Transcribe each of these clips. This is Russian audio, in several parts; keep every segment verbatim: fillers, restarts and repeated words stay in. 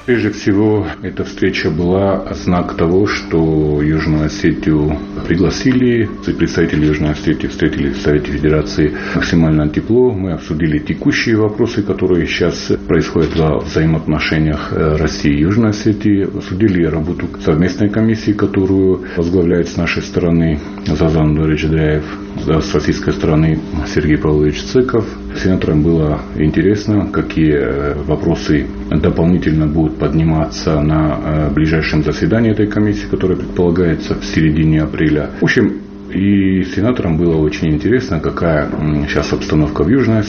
Прежде всего, эта встреча была знак того, что Южную Осетию пригласили, представители Южной Осетии встретились в Совете Федерации максимально тепло. Мы обсудили текущие вопросы, которые сейчас происходят во взаимоотношениях России и Южной Осетии. Обсудили работу совместной комиссии, которую возглавляет с нашей стороны Зазан Реджедаев, с российской стороны Сергей Павлович Цыков. Сенаторам было интересно, какие вопросы дополнительно будут подниматься на ближайшем заседании этой комиссии, которое предполагается в середине апреля. В общем, и сенаторам было очень интересно, какая сейчас обстановка в Южной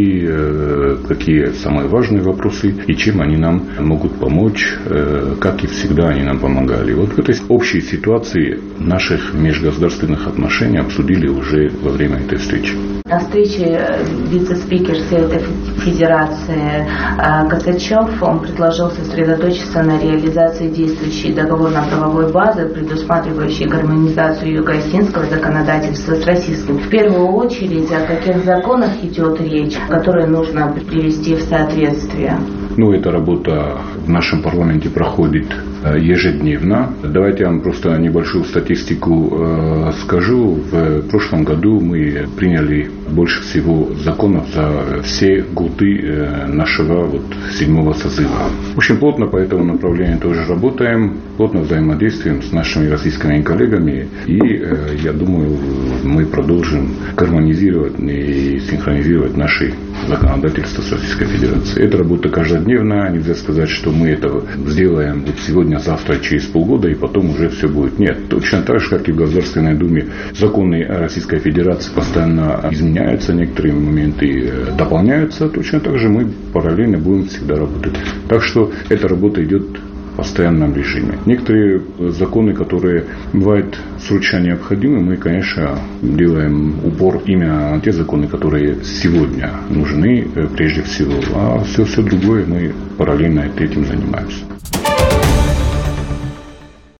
Осетии, какие самые важные вопросы и чем они нам могут помочь, как и всегда они нам помогали. Вот в этой общей ситуации наших межгосударственных отношений обсудили уже во время этой встречи. На встрече вице-спикер Совета Федерации Косачев, он предложил сосредоточиться на реализации действующей договорно-правовой базы, предусматривающей гармонизацию юго-осетинского законодательства с российским. В первую очередь, о каких законах идет речь, которые нужно привести в соответствие? Ну, эта работа в нашем парламенте проходит ежедневно. Давайте я вам просто небольшую статистику скажу. В прошлом году мы приняли больше всего законов за все годы нашего вот седьмого созыва. В общем, плотно по этому направлению тоже работаем, плотно взаимодействуем с нашими российскими коллегами. И я думаю, мы продолжим гармонизировать и синхронизировать наши законодательства с Российской Федерацией. Это работа каждодневная. Нельзя сказать, что мы это сделаем вот сегодня, завтра, через полгода, и потом уже все будет. Нет. Точно так же, как и в Государственной Думе, законы Российской Федерации постоянно изменяются, некоторые моменты дополняются. Точно так же мы параллельно будем всегда работать. Так что эта работа идет в постоянном режиме. Некоторые законы, которые бывают срочно необходимы, мы, конечно, делаем упор именно на те законы, которые сегодня нужны прежде всего. А все, все другое мы параллельно этим занимаемся.